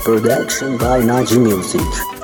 Production by Naji Music.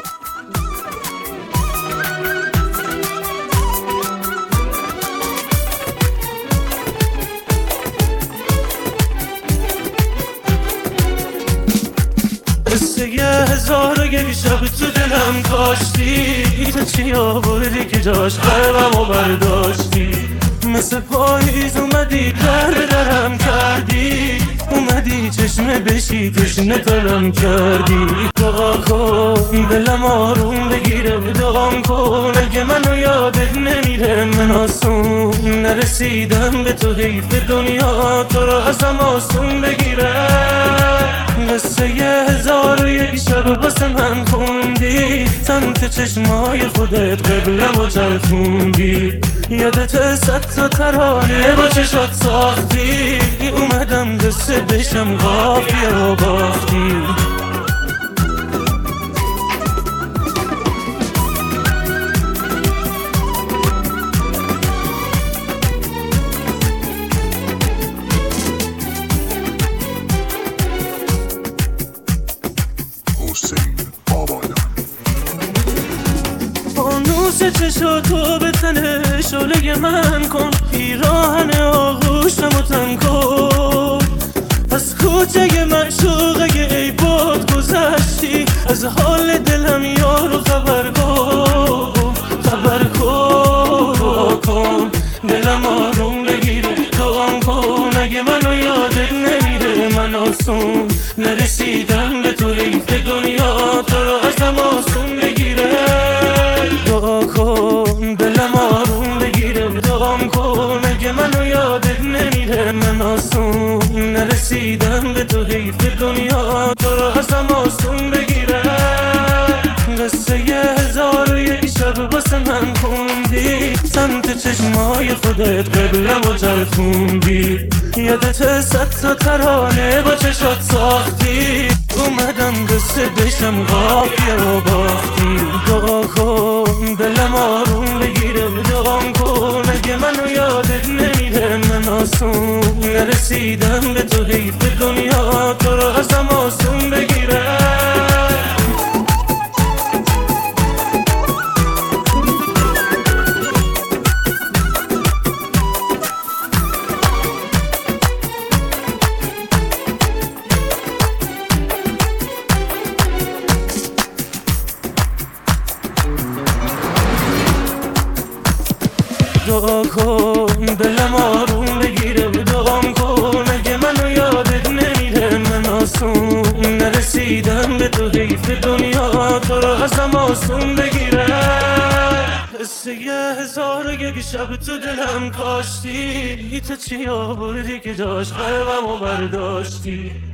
قصه 1001 شب تو دلم کاشتی، تو چی آوردی که جاش قلبمو برداشتی؟ مثل پاییز اومدی درم کردی، اومدی چشمه بشی تشنه تلم کردی. دعا کن دلم آروم بگیره، دعام کن اگه منو یادت نمیره. من آسون نرسیدم به تو، حیف دنیا تو رو ازم آسون بگیره. قصه 1001 شب واسه من خوندی، سمت چشمای خودت قبلم و چرخوندی. یادت 100 تا ترانه با چشات ساختی، اومدم قصه بشم قافیه و باختی. فانوس چشاتو به تن شعله من کن، پیراهن آغوشم و تن کن. از کوچه معشوقه ای باد گذشتی، از حال دلم یارو خبر کن. خبر کن دلم آروم بگیره، دعام کن اگه منو یادت نمیره. من آسون نرسیدم به تو، حیف دنیا تو رو ازم آسون بگیره. دعا کن دلم آروم بگیره، دعام کن اگه منو یادت نمیره. من آسون نرسیدم به تو، حیف دنیا تو رو ازم آسون بگیره. قصه 1001 شب واسه من خوندی، سمت چشمای خودت قبلم و چرخوندی. یادت 100 تا ترانه با چشات ساختی، اومدم قصه بشم قافیه و باختی. دعا کن دلم آروم بگیره، دعام کن اگه منو یادت نمیره. من آسون نرسیدم به تو، حیف دنیا تو رو ازم آسون بگیره. دعا کن دلم آروم بگیره، دعام کن اگه منو یادت نمیره. من آسون نرسیدم به تو، حیف دنیا تو رو ازم آسون بگیره. قصه 1001 شب تو دلم کاشتی، تو چی آوردی که جاش قلبمو برداشتی؟